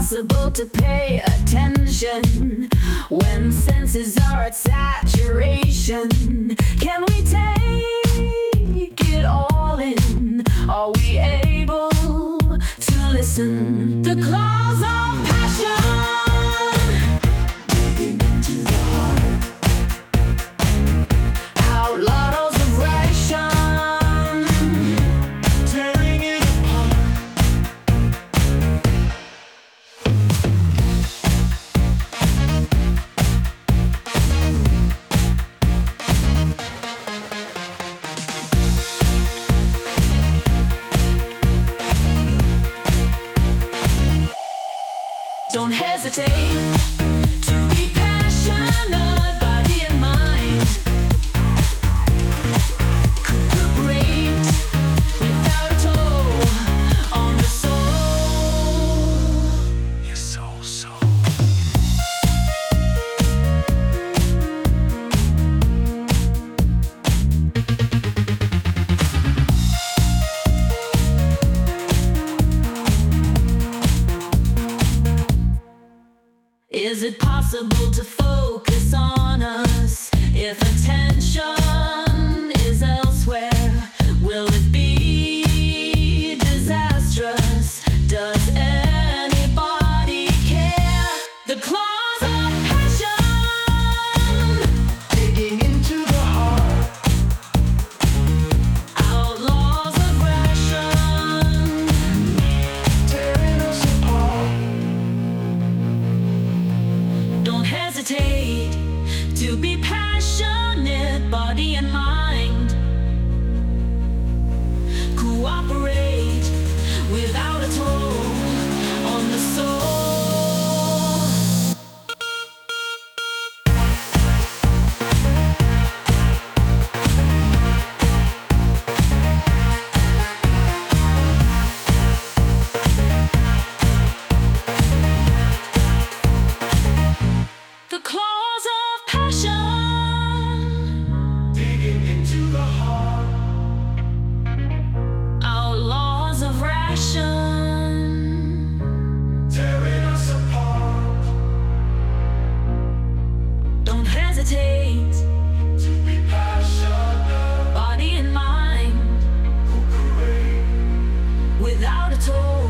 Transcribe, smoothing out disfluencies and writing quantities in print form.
impossible to pay attention when senses are at saturation. Can we take it all in? Are we able to listen? The claws of passion, digging into the heart. Outlaws of ration, tearing it apart. Don't hesitate to be passionate, body and mind. Cooperate without a toll on the soul. Your soul. Is it possible to focus on us if attention is elsewhere? Will it be disastrous? Does anybody care? The claws of passion, digging into the heart. Outlaws of ration, tearing us apart. Don't hesitate to be passionate, body and mind. Cooperate without a toll on the soul. The claws of passion, digging into the heart. Outlaws of ration, tearing us apart. Don't hesitate to be passionate, body and mind. Cooperate without a toll